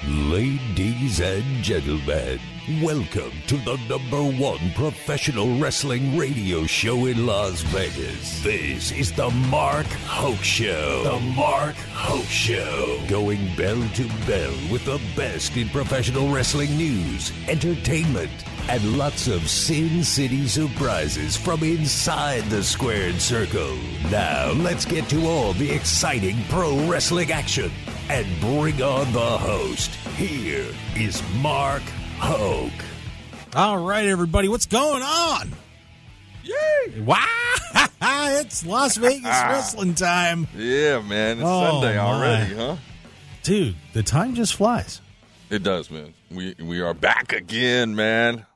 Ladies and gentlemen, welcome to the #1 professional wrestling radio show in Las Vegas. This is the Mark Hoke Show. The Mark Hoke Show. Going bell to bell with the best in professional wrestling news, entertainment, and lots of Sin City surprises from inside the squared circle. Now, let's get to all the exciting pro wrestling action and bring on the host. Here is Mark Hoke. All right, everybody, what's going on? Yay! Wow! It's Las Vegas wrestling time. Yeah, man. It's Oh, Sunday my. already, huh? Dude, the time just flies. It does, man. We are back again, man.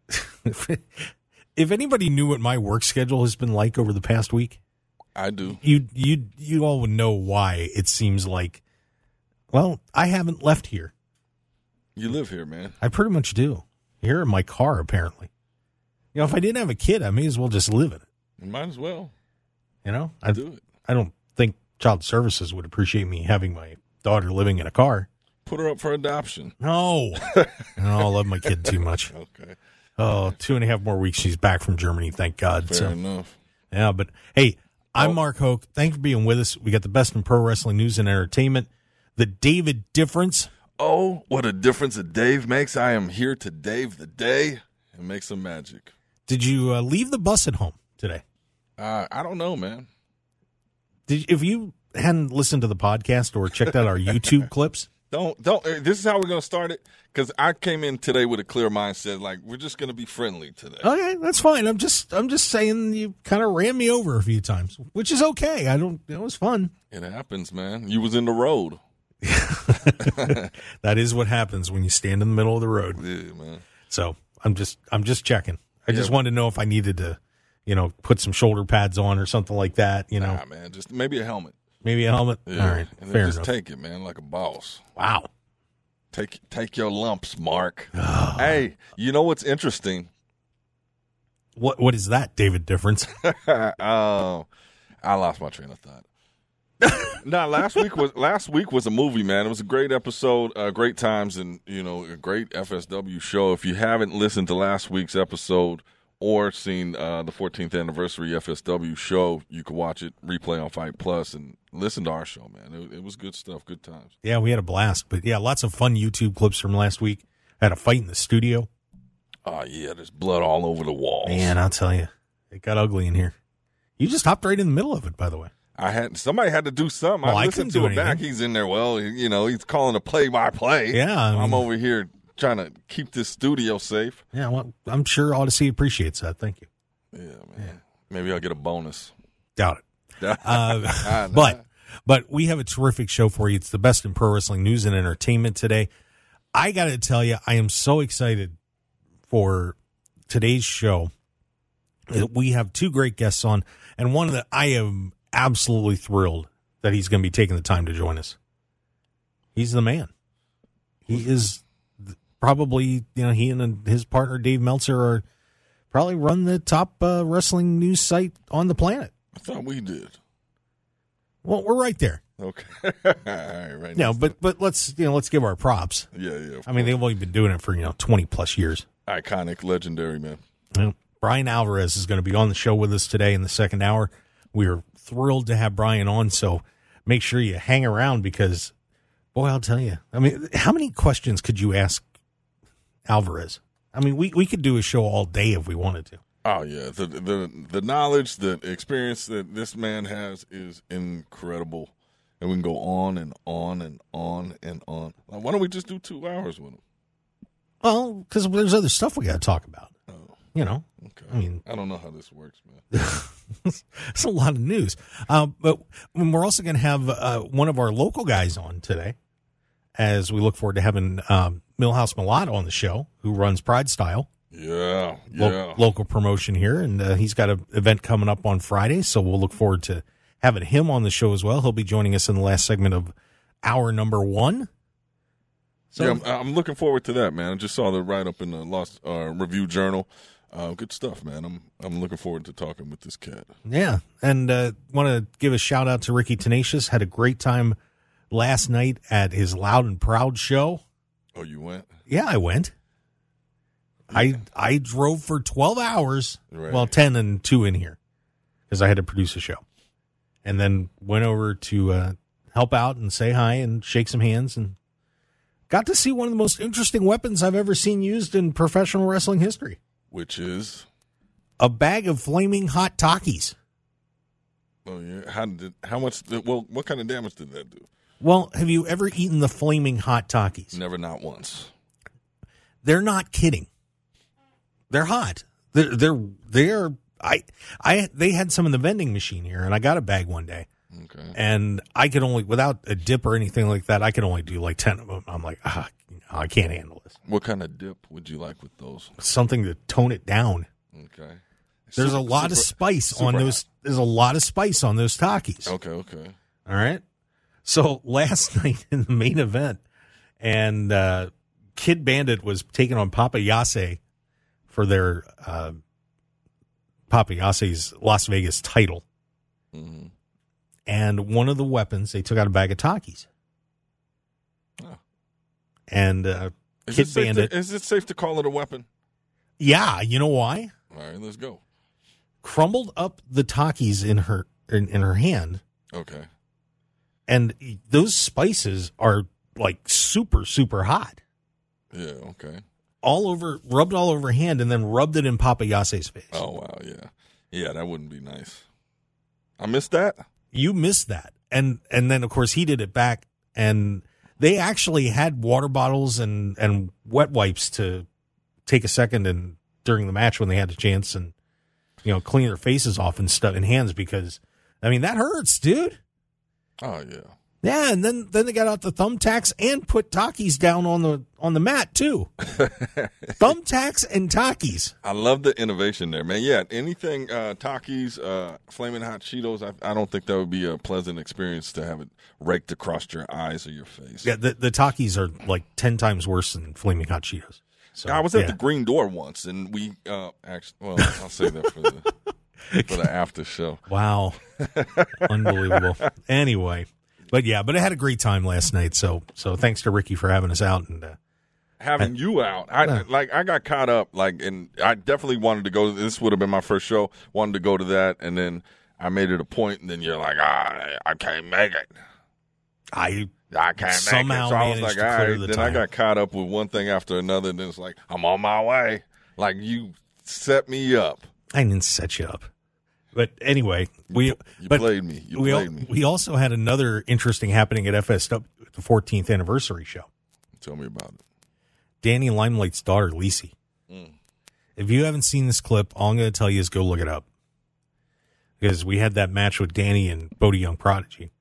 If anybody knew what my work schedule has been like over the past week, I do. you all would know why it seems like, well, I haven't left here. You live here, man. I pretty much do. Here in my car, apparently. You know, if I didn't have a kid, I may as well just live in it. You might as well. You know? Do it. I don't think Child Services would appreciate me having my daughter living in a car. Put her up for adoption. No. No, I love my kid too much. Okay. Oh, 2.5 more weeks. She's back from Germany. Thank God. Fair enough. Yeah, but hey, I'm Mark Hoke. Thanks for being with us. We got the best in pro wrestling news and entertainment. The David difference. Oh, what a difference a Dave makes. I am here to Dave the day and make some magic. Did you leave the bus at home today? I don't know, man. If you hadn't listened to the podcast or checked out our YouTube clips, Don't. This is how we're going to start it, because I came in today with a clear mindset, like, we're just going to be friendly today. okay, that's fine. I'm just saying you kind of ran me over a few times, which is okay. It was fun. It happens, man. You was in the road. That is what happens when you stand in the middle of the road. Yeah, man. So I'm just checking. I just Yeah. wanted to know if I needed to, put some shoulder pads on or something like that. Nah, man. Just maybe a helmet. Maybe a helmet. Yeah. All right, And then fair just enough. take it, man, like a boss. Wow. Take your lumps, Mark. Hey, you know what's interesting? What is that, David difference? Oh, I lost my train of thought. No, last week was a movie, man. It was a great episode, great times, and a great FSW show. If you haven't listened to last week's episode or seen the 14th anniversary FSW show, you can watch it, replay on Fight Plus, and listen to our show, man. It was good stuff, good times. Yeah, we had a blast. But yeah, lots of fun YouTube clips from last week. Had a fight in the studio. Oh, yeah, there's blood all over the walls. Man, I'll tell you, it got ugly in here. You just hopped right in the middle of it, by the way. Somebody had to do something. Well, I I listened couldn't to do it back. anything. He's in there. Well, he's calling a play-by-play. Yeah, I mean- I'm over here trying to keep this studio safe. Yeah, well, I'm sure Odyssey appreciates that. Thank you. Yeah, man. Maybe I'll get a bonus. Doubt it. But we have a terrific show for you. It's the best in pro wrestling news and entertainment today. I got to tell you, I am so excited for today's show. We have two great guests on, and one that I am absolutely thrilled that he's going to be taking the time to join us. He's the man. He is probably, he and his partner Dave Meltzer are probably run the top wrestling news site on the planet. I thought we did. Well, we're right there. Okay. All right, right. No, but let's give our props. Yeah. I mean, they've only been doing it for 20 plus years. Iconic, legendary, man. Well, Brian Alvarez is going to be on the show with us today in the second hour. We are thrilled to have Brian on, so make sure you hang around because, boy, I'll tell you. I mean, how many questions could you ask Alvarez? I mean, we could do a show all day if we wanted to. Oh yeah, the knowledge, the experience that this man has is incredible, and we can go on and on and on and on. Like, why don't we just do 2 hours with him? Well, because there's other stuff we got to talk about. Okay. I mean, I don't know how this works, man. it's a lot of news. But we're also going to have one of our local guys on today, as we look forward to having Millhouse Mulatto on the show, who runs Pride Style. Yeah. Local promotion here, and he's got an event coming up on Friday, so we'll look forward to having him on the show as well. He'll be joining us in the last segment of hour number 1. So yeah, I'm looking forward to that, man. I just saw the write-up in the Lost Review Journal. Good stuff, man. I'm looking forward to talking with this cat. yeah, and want to give a shout out to Ricky Tenacious. Had a great time last night at his Loud and Proud show. Oh, you went? Yeah, I went. I drove for 12 hours, Right. well, 10 and 2 in here, because I had to produce a show. And then went over to help out and say hi and shake some hands, and got to see one of the most interesting weapons I've ever seen used in professional wrestling history. Which is? A bag of flaming hot Takis. Oh, yeah. What kind of damage did that do? Well, have you ever eaten the flaming hot Takis? Never, not once. They're not kidding. They're hot. They had some in the vending machine here, and I got a bag one day. Okay. And I could only, without a dip or anything like that, I could only do like 10 of them. I'm like, I can't handle this. What kind of dip would you like with those? Something to tone it down. Okay. There's a lot of spice on those. Hot. There's a lot of spice on those Takis. Okay. All right. So last night in the main event, and Kid Bandit was taking on Papa Yase for their Papa Yase's Las Vegas title. Mm-hmm. And one of the weapons, they took out a bag of Takis. Oh. And Kid Bandit. Is it safe to call it a weapon? Yeah, you know why? All right, let's go. Crumbled up the Takis in her hand. Okay. And those spices are like super, super hot. Yeah, okay. Rubbed all over her hand, and then rubbed it in Papa Yase's face. Oh, wow, yeah. Yeah, that wouldn't be nice. I missed that. You missed that. And then, of course, he did it back, and they actually had water bottles and wet wipes to take a second and during the match when they had a chance and, clean their faces off and stuff in hands, because, I mean, that hurts, dude. Oh, yeah. Yeah, and then they got out the thumbtacks and put Takis down on the mat too. Thumbtacks and Takis. I love the innovation there, man. Yeah, anything Takis, Flaming Hot Cheetos. I don't think that would be a pleasant experience to have it raked across your eyes or your face. Yeah, the Takis are like 10 times worse than Flaming Hot Cheetos. So, I was at the Green Door once, and we actually. Well, I'll say that for the after show. Wow, unbelievable. Anyway. But it had a great time last night. So thanks to Ricky for having us out and having you out. I got caught up, and I definitely wanted to go. This would have been my first show. Wanted to go to that, and then I made it a point, and then you're like, I can't make it. I can't somehow make it. So I was like, all right. Then I got caught up with one thing after another, and then it's like, I'm on my way. Like, you set me up. I didn't set you up. But anyway, you played me. We also had another interesting happening at FSW, the 14th anniversary show. Tell me about it. Danny Limelight's daughter, Lacey. If you haven't seen this clip, all I'm going to tell you is go look it up. Because we had that match with Danny and Bodie Young Prodigy.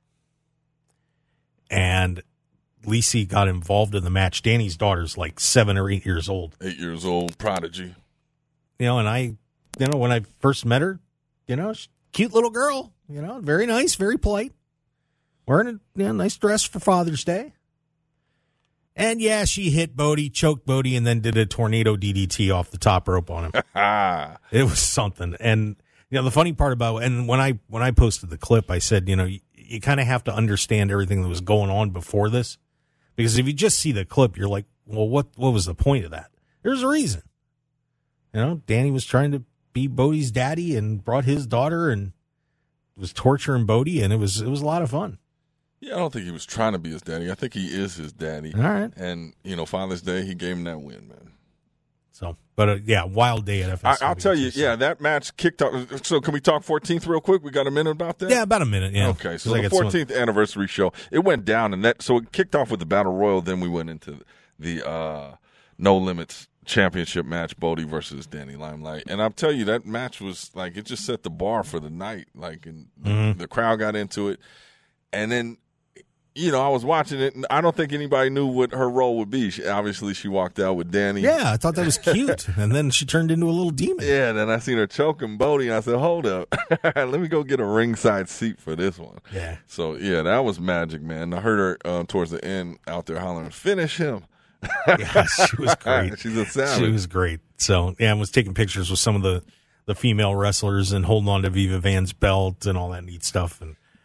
And Lacey got involved in the match. Danny's daughter's like 7 or 8 years old. 8 years old, Prodigy. And when I first met her, cute little girl, very nice, very polite, wearing a nice dress for Father's Day. And yeah, she hit Bodie, choked Bodie, and then did a tornado DDT off the top rope on him. It was something. And the funny part about and when I posted the clip, I said, you kind of have to understand everything that was going on before this, because if you just see the clip, you're like, well, what was the point of that? There's a reason. Danny was trying to be Bodie's daddy and brought his daughter and was torturing Bodie, and it was a lot of fun. Yeah, I don't think he was trying to be his daddy. I think he is his daddy. All right. And, Father's Day, he gave him that win, man. So, but wild day at FSW. I'll tell you, that match kicked off. So can we talk 14th real quick? We got a minute about that? Yeah, about a minute, yeah. Okay, so the 14th anniversary show, it went down, and so it kicked off with the Battle Royal, then we went into the No Limits championship match, Bodie versus Danny Limelight. And I'll tell you, that match was like, it just set the bar for the night. Like, and the crowd got into it. And then, I was watching it, and I don't think anybody knew what her role would be. Obviously, she walked out with Danny. Yeah, I thought that was cute. And then she turned into a little demon. Yeah, and then I seen her choking Bodie, and I said, hold up. Let me go get a ringside seat for this one. Yeah. So, that was magic, man. I heard her towards the end out there hollering, finish him. Yeah, she was great. She's a savage. She was great. So, I was taking pictures with some of the female wrestlers and holding on to Viva Van's belt and all that neat stuff. And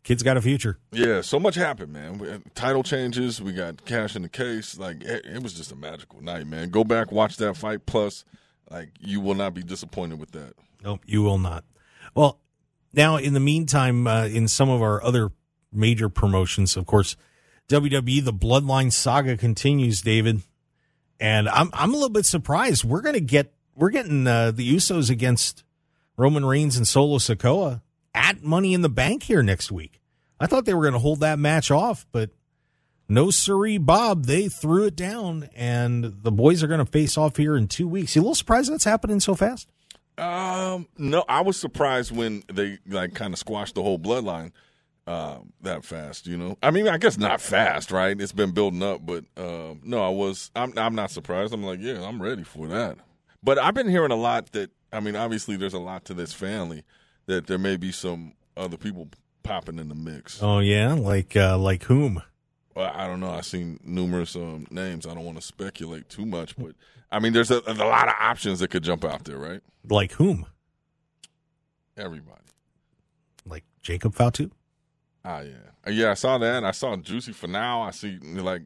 Kid's got a future. Yeah, so much happened, man. We had title changes. We got cash in the case. Like, it was just a magical night, man. Go back, watch that fight. Plus, like, you will not be disappointed with that. Nope, you will not. Well, now, in the meantime, in some of our other major promotions, of course, WWE, the Bloodline saga continues, David. And I'm a little bit surprised. We're getting the Usos against Roman Reigns and Solo Sikoa at Money in the Bank here next week. I thought they were going to hold that match off, but no siree, Bob. They threw it down, and the boys are going to face off here in 2 weeks. You a little surprised that's happening so fast? No, I was surprised when they like kind of squashed the whole Bloodline that fast. You know, I mean, I guess not fast, right? It's been building up, but no, I'm not surprised. I'm like, yeah, I'm ready for that. But I've been hearing a lot that, I mean, obviously there's a lot to this family, that there may be some other people popping in the mix. Oh yeah, like whom? Well, I don't know. I've seen numerous names. I don't want to speculate too much, but I mean, there's a lot of options that could jump out there, right? Like whom? Everybody. Like Jacob Fatu? Ah, yeah. Yeah, I saw that. I saw Juicy for now. I see, like,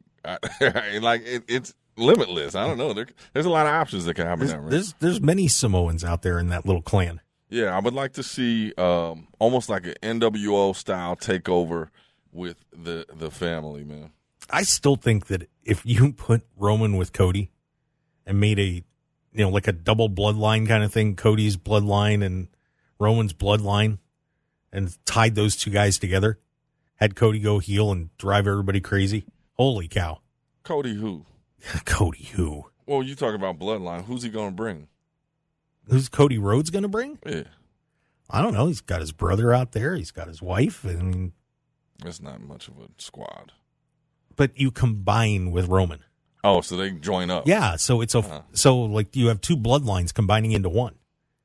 it's limitless. I don't know. There's a lot of options that can happen there, right? There's many Samoans out there in that little clan. Yeah, I would like to see almost like an NWO style takeover with the family, man. I still think that if you put Roman with Cody and made like a double bloodline kind of thing, Cody's bloodline and Roman's bloodline, and tied those two guys together, had Cody go heel and drive everybody crazy. Holy cow. Cody who? Cody who? Well, you talk about bloodline. Who's he going to bring? Who's Cody Rhodes going to bring? Yeah. I don't know. He's got his brother out there. He's got his wife. I mean, it's not much of a squad. But you combine with Roman. Oh, so they join up. Yeah, so it's so like you have two bloodlines combining into one.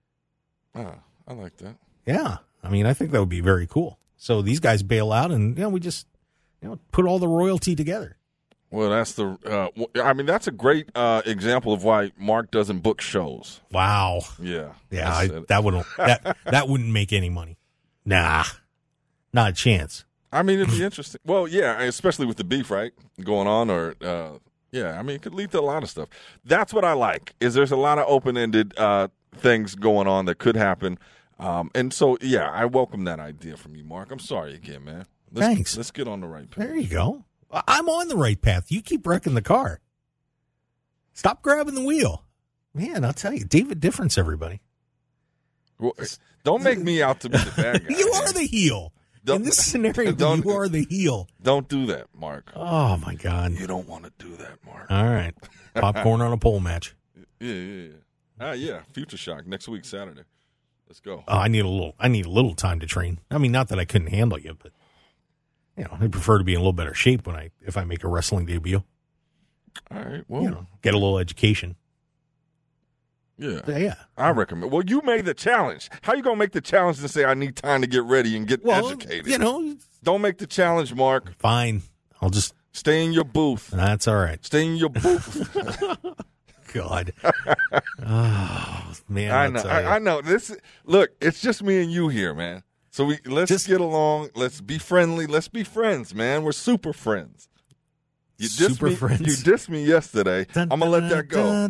I like that. Yeah. I mean, I think that would be very cool. So these guys bail out and we just put all the royalty together. Well, that's that's a great example of why Mark doesn't book shows. Wow. Yeah. Yeah, that wouldn't make any money. Nah. Not a chance. I mean, it'd be interesting. Well, yeah, especially with the beef, right, going on, or I mean, it could lead to a lot of stuff. That's what I like. Is there's a lot of open-ended things going on that could happen, and so yeah, I welcome that idea from you, Mark. I'm sorry again, man. Thanks. Let's get on the right path. There you go. I'm on the right path. You keep wrecking the car. Stop grabbing the wheel, man. I'll tell you, David Difference, everybody. Well, don't make me out to be the bad guy. You are the heel. In this scenario, you are the heel. Don't do that, Mark. Oh, my God. You don't want to do that, Mark. All right. Popcorn on a pole match. Yeah. Future Shock next week, Saturday. Let's go. I need a little time to train. I mean, not that I couldn't handle you, but I prefer to be in a little better shape if I make a wrestling debut. All right. Well, get a little education. Yeah. I recommend. Well, you made the challenge. How you going to make the challenge and say, I need time to get ready and get educated? Don't make the challenge, Mark. Fine. I'll just stay in your booth. That's all right. Stay in your booth. God. Oh, man. I know. Look, it's just me and you here, man. So let's just get along. Let's be friendly. Let's be friends, man. We're super friends. You dissed me yesterday. I'm going to let that go.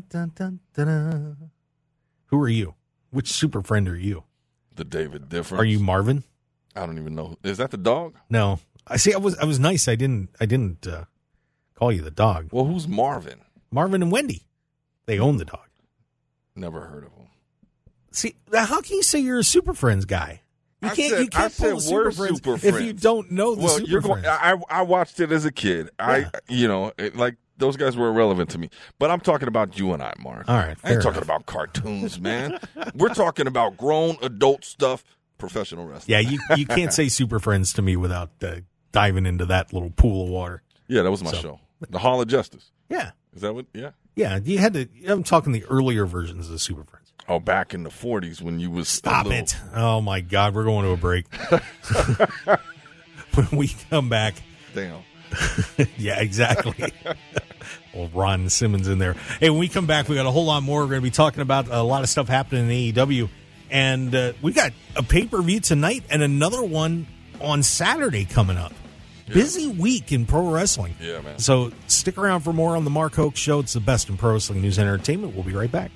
Who are you? Which super friend are you? The David Difference. Are you Marvin? I don't even know. Is that the dog? No. I was nice. I didn't call you the dog. Well, who's Marvin? Marvin and Wendy. They own the dog. Never heard of them. See, how can you say you're a Super Friends guy? You can't pull Super Friends if you don't know the Super Friends. I watched it as a kid. Yeah. Like those guys were irrelevant to me. But I'm talking about you and I, Mark. All right. I ain't talking about cartoons, man. We're talking about grown adult stuff, professional wrestling. Yeah, you can't say Super Friends to me without diving into that little pool of water. Yeah, that was my show. The Hall of Justice. Yeah. Is that what? Yeah. Yeah, you had to. I'm talking the earlier versions of Super Friends. Oh, back in the 40s when you was Stop it. Oh, my God. We're going to a break. When we come back. Damn. Yeah, exactly. Well, Ron Simmons in there. Hey, when we come back, we got a whole lot more. We're going to be talking about a lot of stuff happening in AEW. And we got a pay-per-view tonight and another one on Saturday coming up. Yeah. Busy week in pro wrestling. Yeah, man. So stick around for more on the Mark Hoke Show. It's the best in pro wrestling news and entertainment. We'll be right back.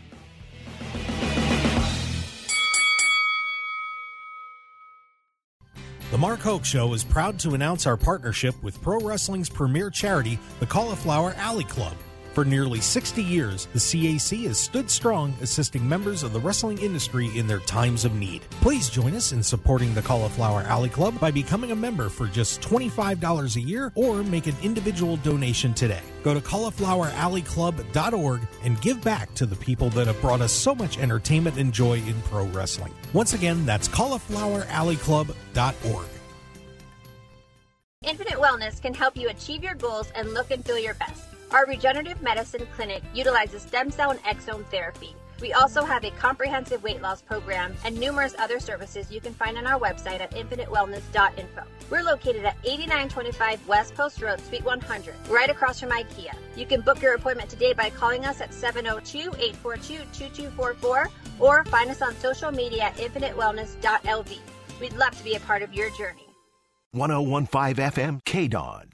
The Mark Hoke Show is proud to announce our partnership with pro wrestling's premier charity, the Cauliflower Alley Club. For nearly 60 years, the CAC has stood strong, assisting members of the wrestling industry in their times of need. Please join us in supporting the Cauliflower Alley Club by becoming a member for just $25 a year or make an individual donation today. Go to caulifloweralleyclub.org and give back to the people that have brought us so much entertainment and joy in pro wrestling. Once again, that's caulifloweralleyclub.org. Infinite Wellness can help you achieve your goals and look and feel your best. Our regenerative medicine clinic utilizes stem cell and exome therapy. We also have a comprehensive weight loss program and numerous other services you can find on our website at infinitewellness.info. We're located at 8925 West Post Road, Suite 100, right across from IKEA. You can book your appointment today by calling us at 702-842-2244 or find us on social media at infinitewellness.lv. We'd love to be a part of your journey. 101.5 FM, KDON.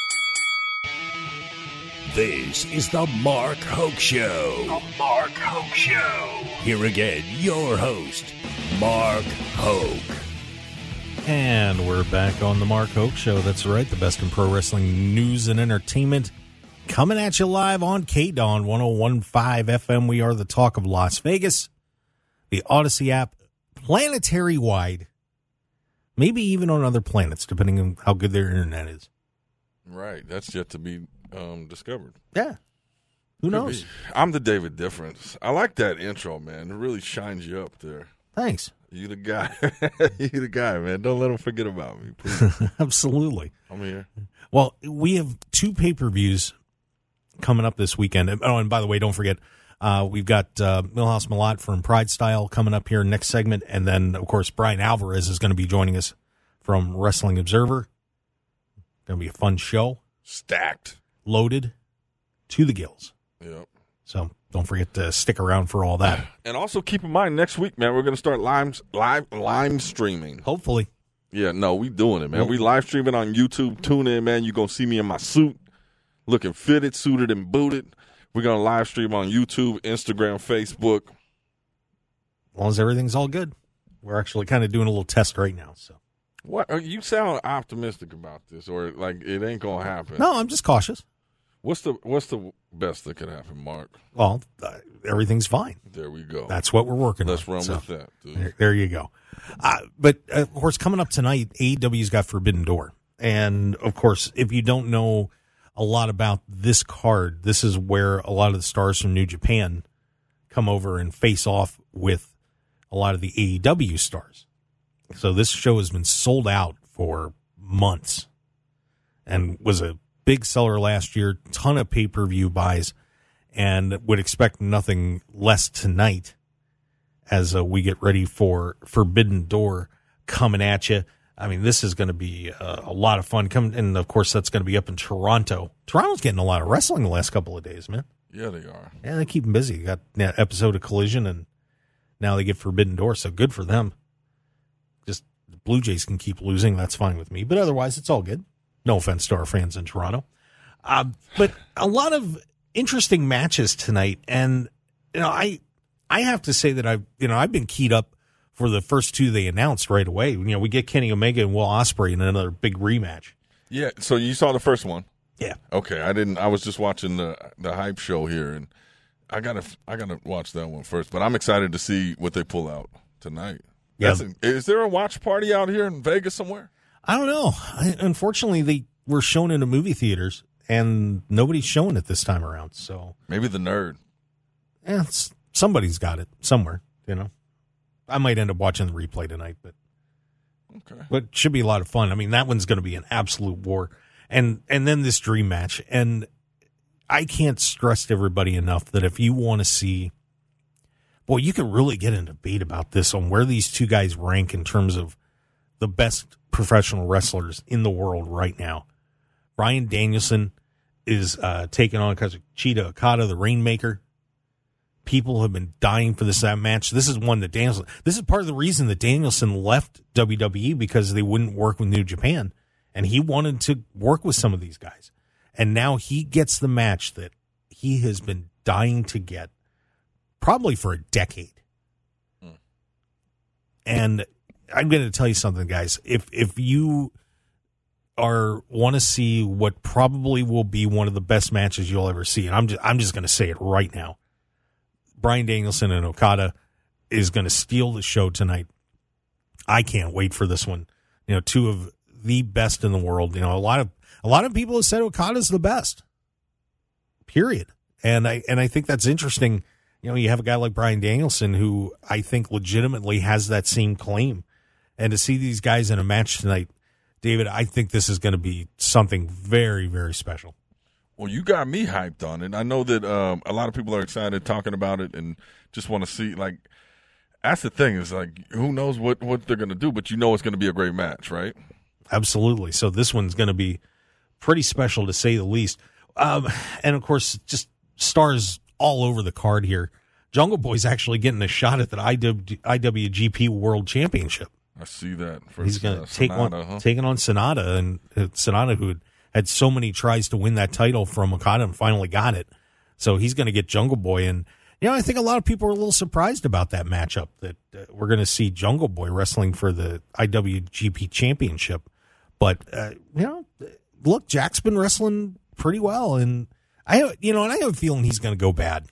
This is the Mark Hoke Show. The Mark Hoke Show. Here again, your host, Mark Hoke. And we're back on the Mark Hoke Show. That's right, the best in pro wrestling news and entertainment. Coming at you live on KDON 101.5 FM. We are the talk of Las Vegas. The Odyssey app, planetary-wide. Maybe even on other planets, depending on how good their internet is. Right. That's yet to be discovered. Yeah. Who knows? I'm the David Difference. I like that intro, man. It really shines you up there. Thanks. You the guy. You the guy, man. Don't let them forget about me, please. Absolutely. I'm here. Well, we have 2 pay-per-views coming up this weekend. Oh, and by the way, don't forget, we've got Milhouse Malott from Pride Style coming up here next segment. And then, of course, Brian Alvarez is going to be joining us from Wrestling Observer. Going to be a fun show. Stacked. Loaded to the gills. Yep. So don't forget to stick around for all that. And also keep in mind, next week, man, we're going to start live streaming. Hopefully. Yeah, no, we doing it, man. We live streaming on YouTube. Tune in, man. You're going to see me in my suit, looking fitted, suited, and booted. We're going to live stream on YouTube, Instagram, Facebook. As long as everything's all good. We're actually kind of doing a little test right now. So. What? You sound optimistic about this, or like it ain't going to happen. No, I'm just cautious. What's the best that could happen, Mark? Well, everything's fine. There we go. That's what we're working on. Let's run with that, dude. There you go. But, of course, coming up tonight, AEW's got Forbidden Door. And, of course, if you don't know a lot about this card, this is where a lot of the stars from New Japan come over and face off with a lot of the AEW stars. So this show has been sold out for months and was a big seller last year, ton of pay-per-view buys, and would expect nothing less tonight as we get ready for Forbidden Door coming at you. I mean, this is going to be a lot of fun. And, of course, that's going to be up in Toronto. Toronto's getting a lot of wrestling the last couple of days, man. Yeah, they are. Yeah, they keep them busy. You got that episode of Collision, and now they get Forbidden Door, so good for them. Just the Blue Jays can keep losing. That's fine with me. But otherwise, it's all good. No offense to our fans in Toronto. But a lot of interesting matches tonight. And, I have to say that I've been keyed up for the first 2 they announced right away. We get Kenny Omega and Will Ospreay in another big rematch. Yeah. So you saw the first one? Yeah. Okay. I didn't. I was just watching the hype show here, and I gotta watch that one first. But I'm excited to see what they pull out tonight. Yeah. Is there a watch party out here in Vegas somewhere? I don't know. Unfortunately, they were shown in the movie theaters, and nobody's showing it this time around. So maybe the nerd. Yeah, somebody's got it somewhere. I might end up watching the replay tonight, but it should be a lot of fun. I mean, that one's going to be an absolute war, and then this dream match. And I can't stress to everybody enough that if you want to see, you can really get in a debate about this on where these 2 guys rank in terms of the best professional wrestlers in the world right now. Bryan Danielson is taking on Kazuchika Okada, the Rainmaker. People have been dying for that match. This is one that Danielson. This is part of the reason that Danielson left WWE, because they wouldn't work with New Japan, and he wanted to work with some of these guys. And now he gets the match that he has been dying to get, probably for a decade. And I'm going to tell you something, guys. If you want to see what probably will be one of the best matches you'll ever see, and I'm just going to say it right now. Bryan Danielson and Okada is going to steal the show tonight. I can't wait for this one. You know, two of the best in the world. You know, a lot of people have said Okada's the best. Period. And I think that's interesting. You know, you have a guy like Bryan Danielson who I think legitimately has that same claim. And to see these guys in a match tonight, David, I think this is going to be something very, very special. Well, you got me hyped on it. I know that a lot of people are excited talking about it and just want to see, like, that's the thing is, like, who knows what they're going to do, but you know it's going to be a great match, right? Absolutely. So this one's going to be pretty special, to say the least. And, of course, just stars all over the card here. Jungle Boy's actually getting a shot at the IWGP World Championship. I see that. He's going to taking on Sonata, and Sonata, who had so many tries to win that title from Okada and finally got it. So he's going to get Jungle Boy. And, you know, I think a lot of people are a little surprised about that matchup, that we're going to see Jungle Boy wrestling for the IWGP Championship. But, you know, look, Jack's been wrestling pretty well. And I have a feeling he's going to go bad.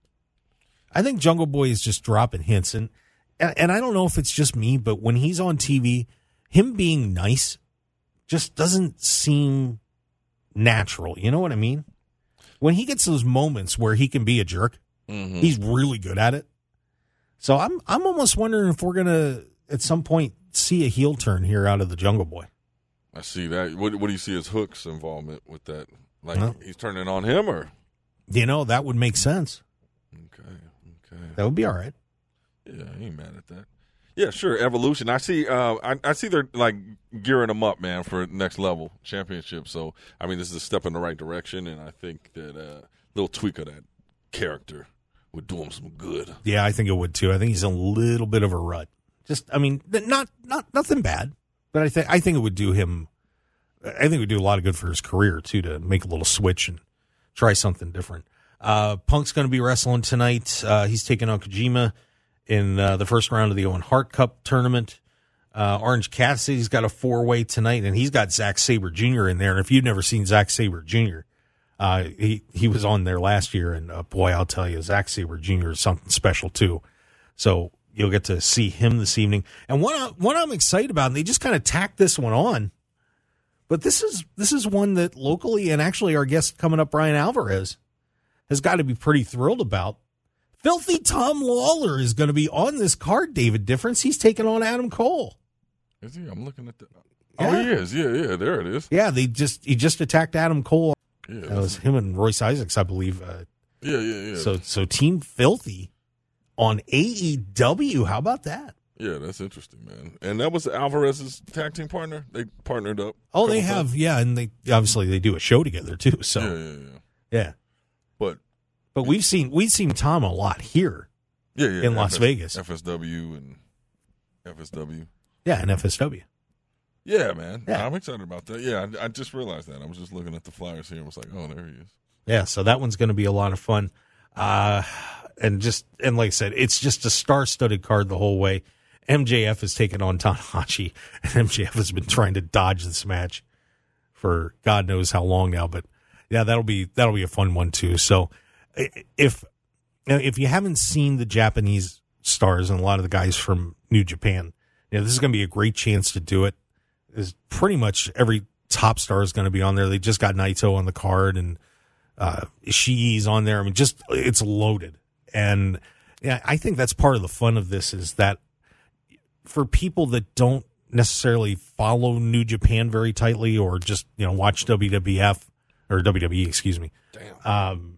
I think Jungle Boy is just dropping hints. And I don't know if it's just me, but when he's on TV, him being nice just doesn't seem natural. You know what I mean? When he gets those moments where he can be a jerk, he's really good at it. So I'm almost wondering if we're going to, at some point, see a heel turn here out of the Jungle Boy. I see that. What do you see as Hook's involvement with that? Like, he's turning on him, or? You know, that would make sense. Okay. That would be all right. Yeah, I ain't mad at that. Yeah, sure. Evolution. I see. I see they're like gearing them up, man, for next level championship. So I mean, this is a step in the right direction, and I think that a little tweak of that character would do him some good. Yeah, I think it would too. I think he's in a little bit of a rut. Just, I mean, not nothing bad, but I think it would do him. I think it would do a lot of good for his career too, to make a little switch and try something different. Punk's going to be wrestling tonight. He's taking on Kojima in the first round of the Owen Hart Cup tournament. Orange Cassidy's got a 4-way tonight, and he's got Zack Sabre Jr. in there. And if you've never seen Zack Sabre Jr., he was on there last year, and boy, I'll tell you, Zack Sabre Jr. is something special too. So you'll get to see him this evening. And one I'm excited about, and they just kind of tacked this one on, but this is one that locally, and actually our guest coming up, Brian Alvarez, has got to be pretty thrilled about. Filthy Tom Lawler is going to be on this card, David Difference. He's taking on Adam Cole. Is he? I'm looking at the. Yeah. Oh, he is. Yeah. There it is. Yeah, he just attacked Adam Cole. Yeah, that was him and Royce Isaacs, I believe. Yeah. So Team Filthy on AEW. How about that? Yeah, that's interesting, man. And that was Alvarez's tag team partner. They partnered up. Oh, they have, times. Yeah, and they do a show together too. So yeah. But we've seen Tom a lot here. Yeah. In Las Vegas. FSW and FSW. Yeah, and FSW. Yeah, man. Yeah. I'm excited about that. Yeah, I just realized that. I was just looking at the flyers here and was like, oh, there he is. Yeah, so that one's going to be a lot of fun. And like I said, it's just a star-studded card the whole way. MJF has taken on Tanahashi, and MJF has been trying to dodge this match for God knows how long now. But yeah, that'll be a fun one too. So if you haven't seen the Japanese stars and a lot of the guys from New Japan, this is going to be a great chance to do it. There's pretty much every top star is going to be on there. They just got Naito on the card, and Ishii's on there. I mean, just it's loaded. And yeah, I think that's part of the fun of this, is that for people that don't necessarily follow New Japan very tightly, or just watch WWF or WWE, excuse me. Damn.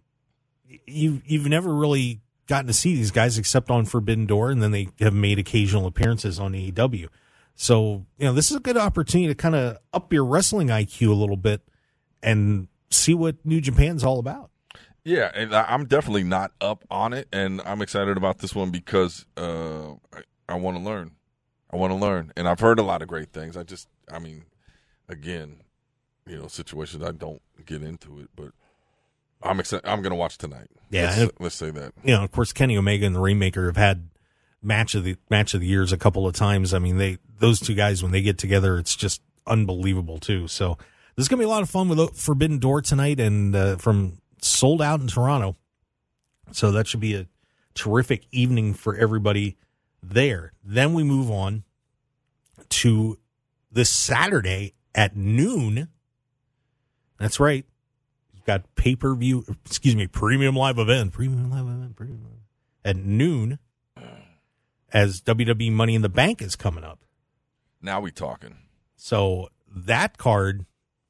You've never really gotten to see these guys except on Forbidden Door, and then they have made occasional appearances on AEW. So, this is a good opportunity to kind of up your wrestling IQ a little bit and see what New Japan's all about. Yeah, and I'm definitely not up on it, and I'm excited about this one because I want to learn. I want to learn, and I've heard a lot of great things. Again, situations I don't get into it, but I'm excited. I'm going to watch tonight. Yeah, let's say that. Of course, Kenny Omega and the Rainmaker have had match of the years a couple of times. I mean, those two guys, when they get together, it's just unbelievable too. So this is going to be a lot of fun with Forbidden Door tonight, and from sold out in Toronto. So that should be a terrific evening for everybody there. Then we move on to this Saturday at noon. That's right. You've got premium live event at noon as WWE Money in the Bank is coming up. Now we talking. So that card,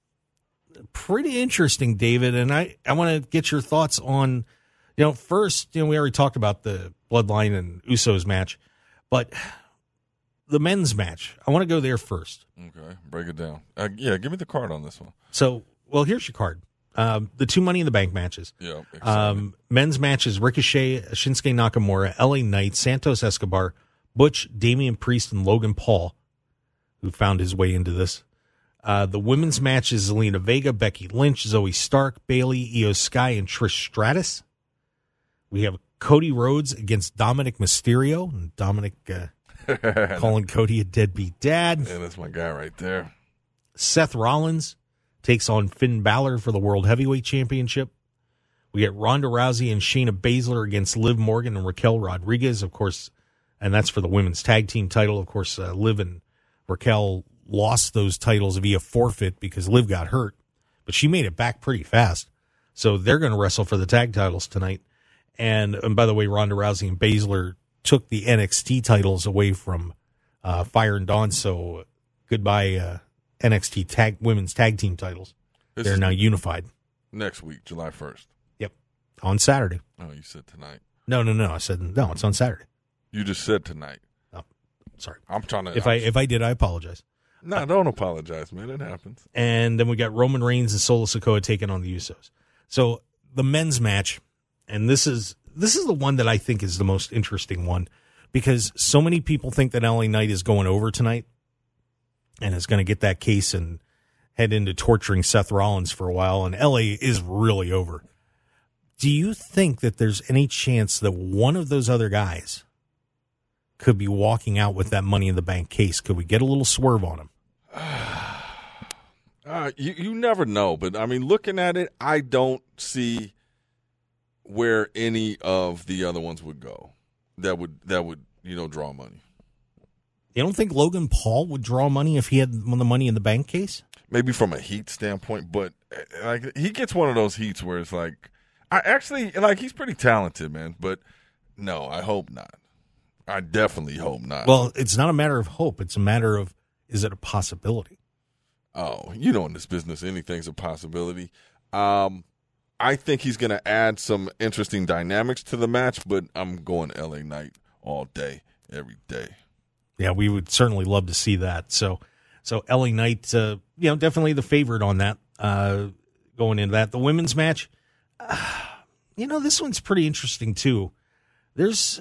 pretty interesting, David, and I want to get your thoughts on, first, we already talked about the Bloodline and Usos match, but the men's match, I want to go there first. Okay, break it down. Give me the card on this one. So, here's your card. The two Money in the Bank matches. Yeah. Men's matches: Ricochet, Shinsuke Nakamura, LA Knight, Santos Escobar, Butch, Damian Priest, and Logan Paul, who found his way into this. The women's match is Zelina Vega, Becky Lynch, Zoe Stark, Bayley, Io Sky, and Trish Stratus. We have Cody Rhodes against Dominic Mysterio. And Dominic calling Cody a deadbeat dad. Yeah, that's my guy right there. Seth Rollins takes on Finn Balor for the World Heavyweight Championship. We get Ronda Rousey and Shayna Baszler against Liv Morgan and Raquel Rodriguez, of course, and that's for the women's tag team title. Of course, Liv and Raquel lost those titles via forfeit because Liv got hurt, but she made it back pretty fast. So they're going to wrestle for the tag titles tonight. And by the way, Ronda Rousey and Baszler took the NXT titles away from Fire and Dawn. So goodbye, NXT women's tag team titles. They're now unified. Next week, July 1st. Yep. On Saturday. Oh, you said tonight. No. I said, no, it's on Saturday. You just said tonight. Oh, sorry. I'm trying to. If I did, I apologize. No, don't apologize, man. It happens. And then we got Roman Reigns and Solo Sikoa taking on the Usos. So the men's match, and this is the one that I think is the most interesting one, because so many people think that LA Knight is going over tonight and is going to get that case and head into torturing Seth Rollins for a while, and LA is really over. Do you think that there's any chance that one of those other guys could be walking out with that Money in the Bank case? Could we get a little swerve on him? You never know, but I mean, looking at it, I don't see where any of the other ones would go that would draw money. You don't think Logan Paul would draw money if he had the Money in the Bank case? Maybe from a heat standpoint, but like he gets one of those heats where it's like, he's pretty talented, man. But no, I hope not. I definitely hope not. Well, it's not a matter of hope. It's a matter of, is it a possibility? Oh, in this business, anything's a possibility. I think he's going to add some interesting dynamics to the match, but I'm going LA Knight all day, every day. Yeah, we would certainly love to see that. So LA Knight, definitely the favorite on that, going into that. The women's match, this one's pretty interesting too. There's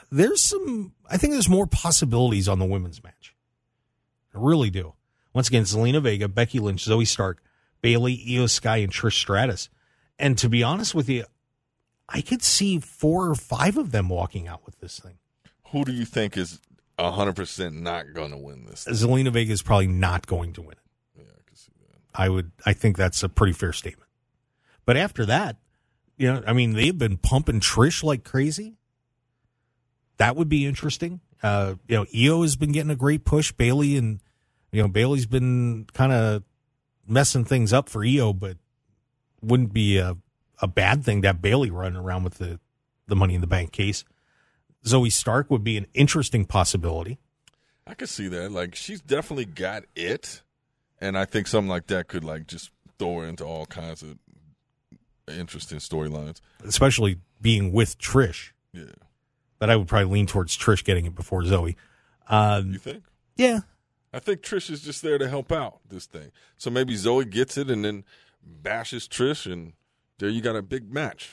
I think there's more possibilities on the women's match. I really do. Once again, Zelina Vega, Becky Lynch, Zoe Stark, Bayley, Io Sky, and Trish Stratus. And to be honest with you, I could see 4 or 5 of them walking out with this thing. Who do you think is 100% not going to win this thing? Zelina Vega is probably not going to win it. Yeah, I can see that. I think that's a pretty fair statement. But after that, they've been pumping Trish like crazy. That would be interesting. Io has been getting a great push. Bayley and, Bayley's been kind of messing things up for Io, but wouldn't be a bad thing to have Bayley running around with the Money in the Bank case. Zoe Stark would be an interesting possibility. I could see that. Like, she's definitely got it, and I think something like that could, just throw her into all kinds of interesting storylines. Especially being with Trish. Yeah. But I would probably lean towards Trish getting it before Zoe. You think? Yeah. I think Trish is just there to help out this thing. So maybe Zoe gets it and then bashes Trish, and there you got a big match.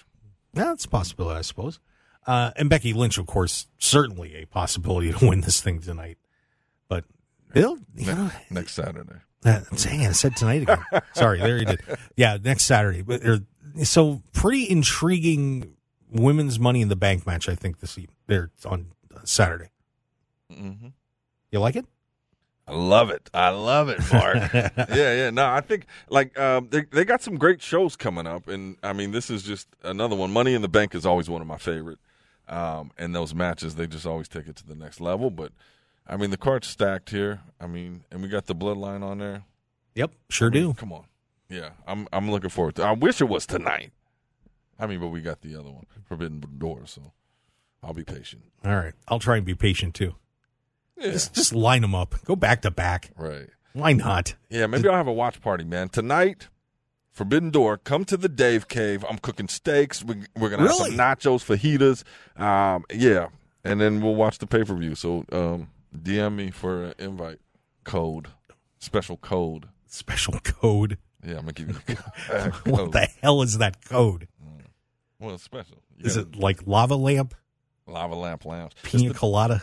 That's a possibility, I suppose. And Becky Lynch, of course, certainly a possibility to win this thing tonight. But next Saturday. Dang, I said tonight again. Sorry, there you did. Yeah, next Saturday. But so pretty intriguing women's Money in the Bank match, I think, this evening. There on Saturday. Mm-hmm. You like it? I love it, Mark. Yeah. No, I think they got some great shows coming up, and I mean, this is just another one. Money in the Bank is always one of my favorite, and those matches they just always take it to the next level. But I mean, the card's stacked here. I mean, and we got the Bloodline on there. Yep, sure do. Come on, yeah, I'm looking forward to it. I wish it was tonight. I mean, but we got the other one, Forbidden Door, so I'll be patient. All right, I'll try and be patient too. Yeah. Just line them up. Go back to back. Right. Why not? Yeah, maybe I'll have a watch party, man. Tonight, Forbidden Door, come to the Dave Cave. I'm cooking steaks. We're going to have some nachos, fajitas. Yeah, and then we'll watch the pay-per-view. So DM me for an invite code, special code. Special code? Yeah, I'm going to give you the code. What the hell is that code? Well, it's special. Is it like lava lamp? Lava lamp lamps. Pina colada?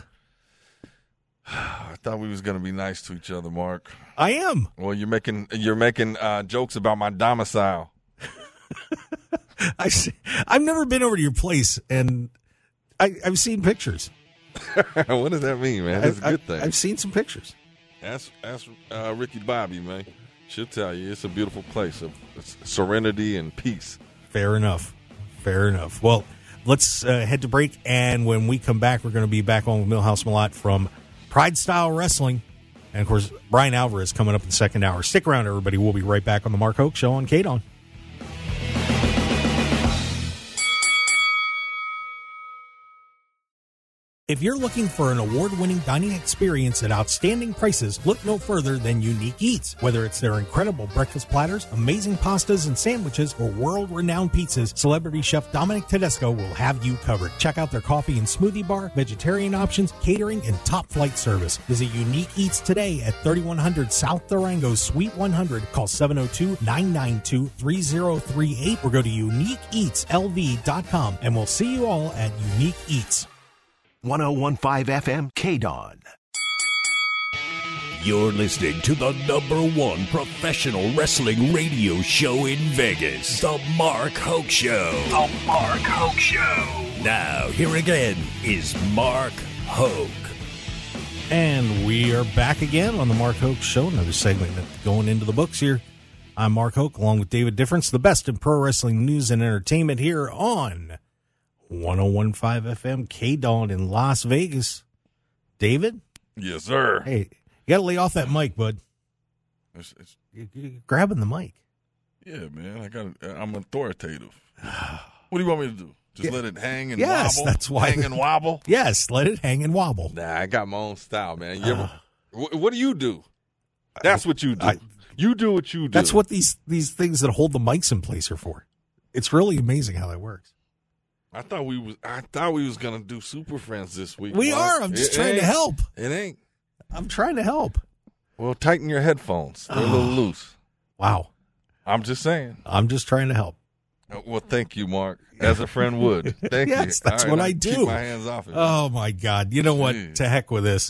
I thought we was gonna be nice to each other, Mark. I am. Well, you're making jokes about my domicile. I've never been over to your place, and I've seen pictures. What does that mean, man? That's a good thing. I've seen some pictures. Ask Ricky Bobby, man. She'll tell you it's a beautiful place of serenity and peace. Fair enough. Well, let's head to break, and when we come back, we're going to be back on with Millhouse Malott from Pride Style Wrestling. And, of course, Brian Alvarez coming up in the second hour. Stick around, everybody. We'll be right back on the Mark Hoke Show on KDON. If you're looking for an award-winning dining experience at outstanding prices, look no further than Unique Eats. Whether it's their incredible breakfast platters, amazing pastas and sandwiches, or world-renowned pizzas, celebrity chef Dominic Tedesco will have you covered. Check out their coffee and smoothie bar, vegetarian options, catering, and top-flight service. Visit Unique Eats today at 3100 South Durango, Suite 100. Call 702-992-3038 or go to uniqueeatslv.com, and we'll see you all at Unique Eats. 101.5 FM KDON. You're listening to the #1 professional wrestling radio show in Vegas, The Mark Hoke Show. The Mark Hoke Show. Now, here again is Mark Hoke. And we are back again on the Mark Hoke Show, another segment that's going into the books here. I'm Mark Hoke, along with David Difference, the best in pro wrestling news and entertainment here on 101.5 FM KDON in Las Vegas. David? Yes, sir. Hey, you got to lay off that mic, bud. You're grabbing the mic. Yeah, man. I'm authoritative. What do you want me to do? Just let it hang and yes, wobble? That's why. Hang and wobble? Yes, let it hang and wobble. Nah, I got my own style, man. What do you do? That's what you do. You do what you do. That's what these things that hold the mics in place are for. It's really amazing how that works. I thought we was gonna do Super Friends this week. We are. I'm just trying to help. It ain't. I'm trying to help. Well, tighten your headphones. They're a little loose. Wow. I'm just saying. I'm just trying to help. Well, thank you, Mark. As a friend would. Thank you. Yes, that's what I do. Keep my hands off it. Oh my God! You know what? To heck with this.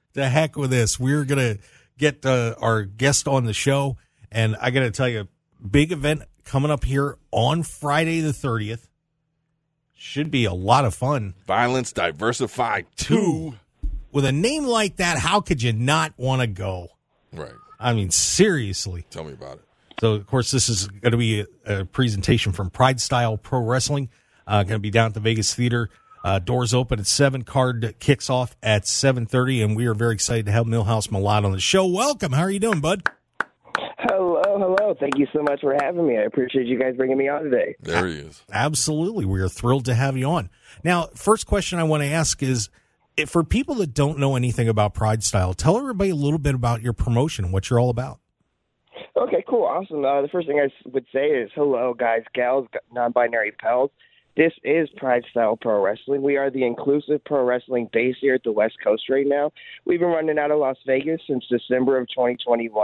We're gonna get our guest on the show, and I got to tell you, big event coming up here on Friday the 30th. Should be a lot of fun. Violence Diversified 2. With a name like that, how could you not want to go? Right. I mean, seriously. Tell me about it. So, of course, this is going to be a presentation from Pride Style Pro Wrestling. Going to be down at the Vegas Theater. Doors open at 7. Card kicks off at 7:30, and we are very excited to have Millhouse Malott on the show. Welcome. How are you doing, bud? Hello. Thank you so much for having me. I appreciate you guys bringing me on today. There he is. Absolutely. We are thrilled to have you on. Now, first question I want to ask is, for people that don't know anything about Pride Style, tell everybody a little bit about your promotion and what you're all about. Okay, cool. Awesome. The first thing I would say is hello, guys, gals, non-binary pals. This is Pride Style Pro Wrestling. We are the inclusive pro wrestling base here at the West Coast right now. We've been running out of Las Vegas since December of 2021.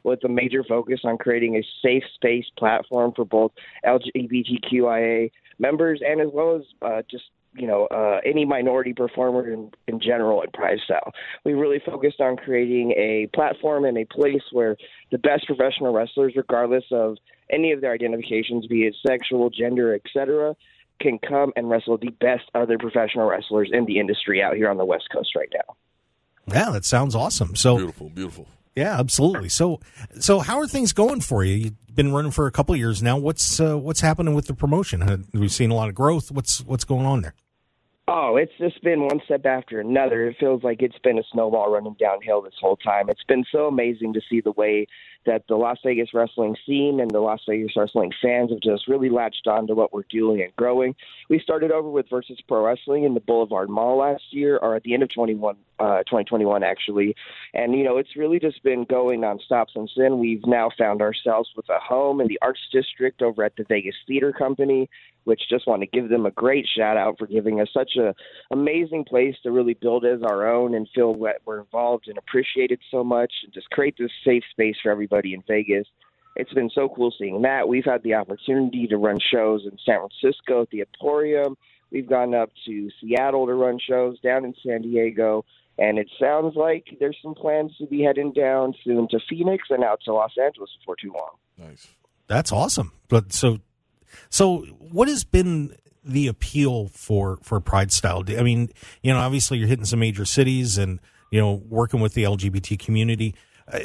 with a major focus on creating a safe space platform for both LGBTQIA members and as well as just any minority performer in general at Pride Style. We really focused on creating a platform and a place where the best professional wrestlers, regardless of any of their identifications, be it sexual, gender, etc., can come and wrestle the best other professional wrestlers in the industry out here on the West Coast right now. Yeah, that sounds awesome. So beautiful. Yeah, absolutely. So how are things going for you? You've been running for a couple of years now. What's happening with the promotion? We've seen a lot of growth. What's going on there? Oh, it's just been one step after another. It feels like it's been a snowball running downhill this whole time. It's been so amazing to see the way that the Las Vegas wrestling scene and the Las Vegas wrestling fans have just really latched on to what we're doing and growing. We started over with Versus Pro Wrestling in the Boulevard Mall last year, or at the end of 2021, actually. And, it's really just been going nonstop since then. We've now found ourselves with a home in the Arts District over at the Vegas Theater Company, which just want to give them a great shout out for giving us such an amazing place to really build as our own and feel that we're involved and appreciated so much and just create this safe space for everybody in Vegas. It's been so cool seeing that. We've had the opportunity to run shows in San Francisco at the Emporium. We've gone up to Seattle to run shows, down in San Diego, and it sounds like there's some plans to be heading down soon to Phoenix and out to Los Angeles before too long. Nice. That's awesome. But so what has been the appeal for Pride Style? I mean, obviously you're hitting some major cities and, working with the LGBT community.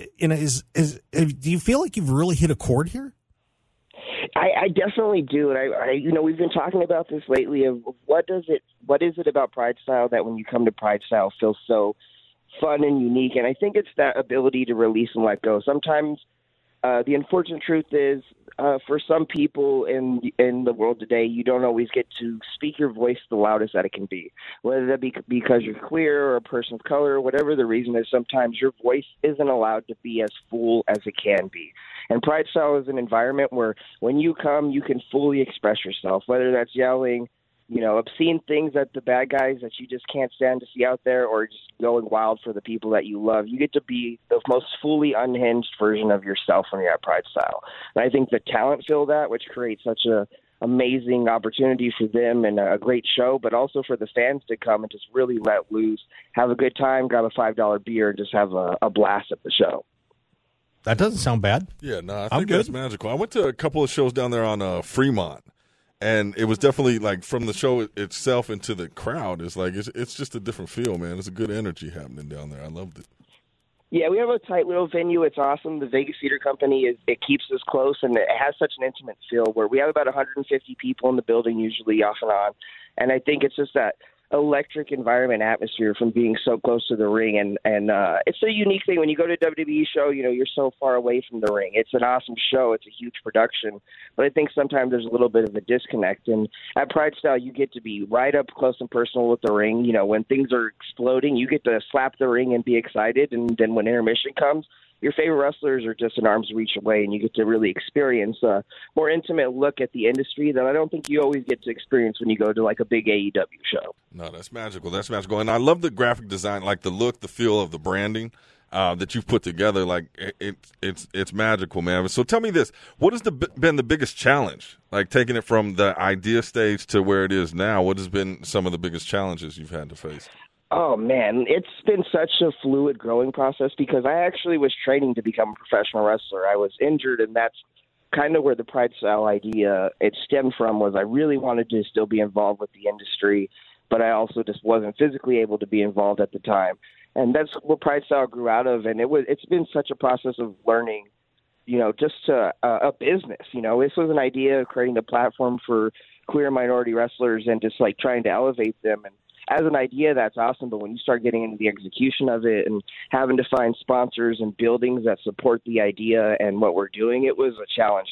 Do you feel like you've really hit a chord here? I definitely do. And we've been talking about this lately of what is it about Pride Style that when you come to Pride Style feels so fun and unique. And I think it's that ability to release and let go. Sometimes the unfortunate truth is, for some people in the world today, you don't always get to speak your voice the loudest that it can be. Whether that be because you're queer or a person of color, or whatever the reason is, sometimes your voice isn't allowed to be as full as it can be. And Pride Style is an environment where when you come, you can fully express yourself, whether that's yelling, obscene things at the bad guys that you just can't stand to see out there, or just going wild for the people that you love. You get to be the most fully unhinged version of yourself when you're at Pride Style. And I think the talent feel that, which creates such a amazing opportunity for them and a great show, but also for the fans to come and just really let loose, have a good time, grab a $5 beer, and just have a blast at the show. That doesn't sound bad. Yeah, no, I think that's magical. I went to a couple of shows down there on Fremont. And it was definitely like from the show itself into the crowd. It's like it's just a different feel, man. It's a good energy happening down there. I loved it. Yeah, we have a tight little venue. It's awesome. The Vegas Theater Company it keeps us close, and it has such an intimate feel where we have about 150 people in the building usually off and on. And I think it's just that electric environment atmosphere from being so close to the ring, and it's a unique thing when you go to a WWE show. You're so far away from the ring. It's an awesome show. It's a huge production, but I think sometimes there's a little bit of a disconnect. And at Pride Style, you get to be right up close and personal with the ring. When things are exploding, you get to slap the ring and be excited. And then when intermission comes, your favorite wrestlers are just an arm's reach away, and you get to really experience a more intimate look at the industry that I don't think you always get to experience when you go to like a big AEW show. No, that's magical. That's magical. And I love the graphic design, like the look, the feel of the branding that you've put together. Like it's magical, man. So tell me this: what has been the biggest challenge? Like taking it from the idea stage to where it is now. What has been some of the biggest challenges you've had to face? Oh, man, it's been such a fluid growing process because I actually was training to become a professional wrestler. I was injured, and that's kind of where the Pride Style idea, it stemmed from, was I really wanted to still be involved with the industry, but I also just wasn't physically able to be involved at the time. And that's what Pride Style grew out of, and it's been such a process of learning, just to a business. This was an idea of creating a platform for queer minority wrestlers and just like trying to elevate them. And as an idea, that's awesome, but when you start getting into the execution of it and having to find sponsors and buildings that support the idea and what we're doing, it was a challenge.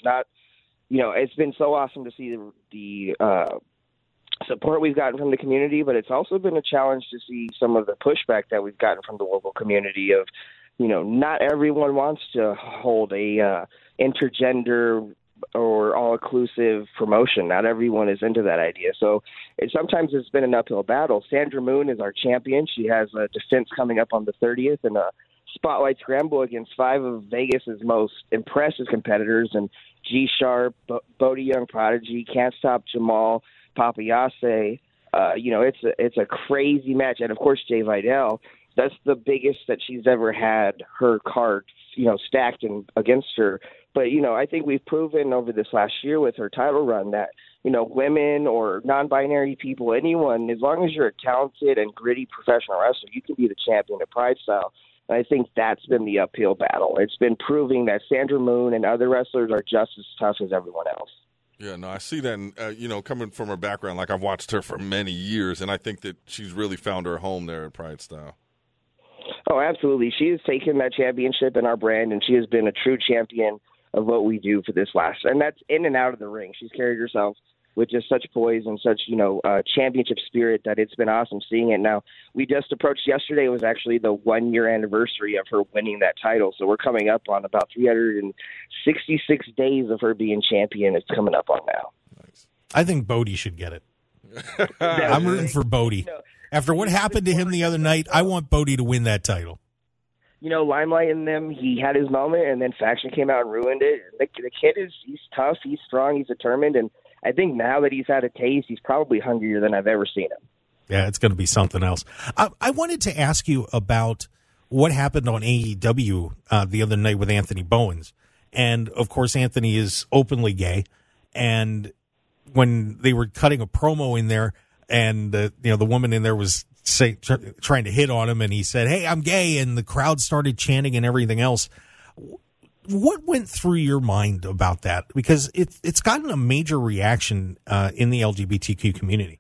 It's been so awesome to see the support we've gotten from the community, but it's also been a challenge to see some of the pushback that we've gotten from the local community of, not everyone wants to hold a intergender or all-inclusive promotion. Not everyone is into that idea. So sometimes it's been an uphill battle. Sandra Moon is our champion. She has a defense coming up on the 30th in a Spotlight Scramble against 5 of Vegas's most impressive competitors, and G Sharp, Bodie Young Prodigy, Can't Stop Jamal, Papayasse. It's a crazy match, and of course Jay Vidal. That's the biggest that she's ever had her card, stacked against her. But I think we've proven over this last year with her title run that women or non-binary people, anyone, as long as you're a talented and gritty professional wrestler, you can be the champion of Pride Style. And I think that's been the uphill battle. It's been proving that Sandra Moon and other wrestlers are just as tough as everyone else. Yeah, no, I see that, and, coming from her background, like I've watched her for many years, and I think that she's really found her home there at Pride Style. Oh, absolutely. She has taken that championship in our brand, and she has been a true champion of what we do for this last. And that's in and out of the ring. She's carried herself with just such poise and such, championship spirit that it's been awesome seeing it. Now, we just approached yesterday. It was actually the 1-year anniversary of her winning that title. So we're coming up on about 366 days of her being champion. It's coming up on now. Nice. I think Bodie should get it. I'm rooting for Bodie. After what happened to him the other night, I want Bodie to win that title. Limelight in them, he had his moment, and then Faction came out and ruined it. The kid he's tough, he's strong, he's determined, and I think now that he's had a taste, he's probably hungrier than I've ever seen him. Yeah, it's going to be something else. I wanted to ask you about what happened on AEW the other night with Anthony Bowens. And, of course, Anthony is openly gay. And when they were cutting a promo in there, and the woman in there was trying to hit on him, and he said, "Hey, I'm gay," and the crowd started chanting and everything else. What went through your mind about that? Because it's gotten a major reaction in the LGBTQ community.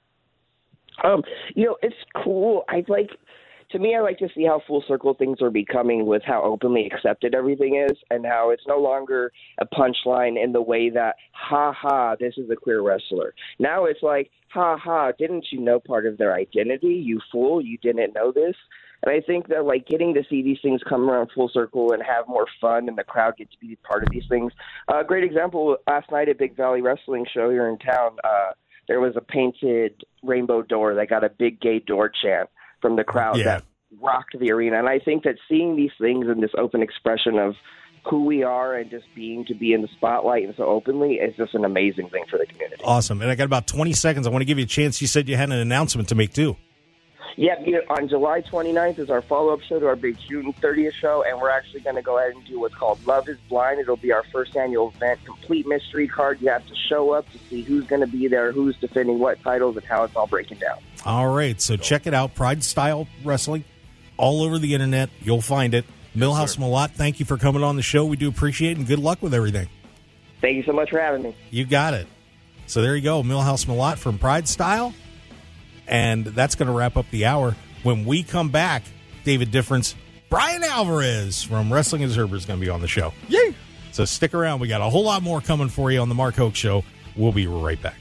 It's cool. I like to see how full circle things are becoming with how openly accepted everything is, and how it's no longer a punchline in the way that, ha ha, this is a queer wrestler. Now it's like, ha ha, didn't you know part of their identity? You fool, you didn't know this? And I think that, getting to see these things come around full circle and have more fun, and the crowd get to be part of these things. A great example, last night at Big Valley Wrestling Show here in town, there was a painted rainbow door that got a big gay door chant from the crowd that rocked the arena. And I think that seeing these things in this open expression of who we are and just to be in the spotlight and so openly is just an amazing thing for the community. Awesome. And I got about 20 seconds. I want to give you a chance. You said you had an announcement to make, too. Yeah, on July 29th is our follow-up show to our big June 30th show, and we're actually going to go ahead and do what's called Love is Blind. It'll be our first annual event, complete mystery card. You have to show up to see who's going to be there, who's defending what titles, and how it's all breaking down. All right, so check it out, Pride Style Wrestling, all over the internet. You'll find it. Milhouse Malott, thank you for coming on the show. We do appreciate it, and good luck with everything. Thank you so much for having me. You got it. So there you go, Milhouse Malott from Pride Style. And that's going to wrap up the hour. When we come back, David Difference, Brian Alvarez from Wrestling Observer is going to be on the show. Yay! So stick around. We got a whole lot more coming for you on the Mark Hoke Show. We'll be right back.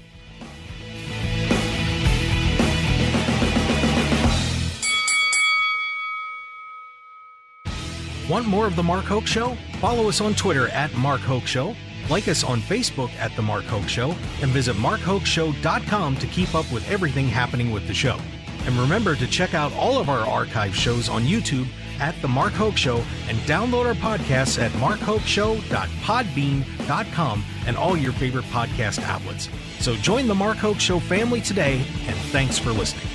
Want more of the Mark Hoke Show? Follow us on Twitter at Mark Hoke Show. Like us on Facebook at The Mark Hoke Show, and visit markhokeshow.com to keep up with everything happening with the show. And remember to check out all of our archive shows on YouTube at The Mark Hoke Show, and download our podcasts at markhokeshow.podbean.com and all your favorite podcast outlets. So join The Mark Hoke Show family today, and thanks for listening.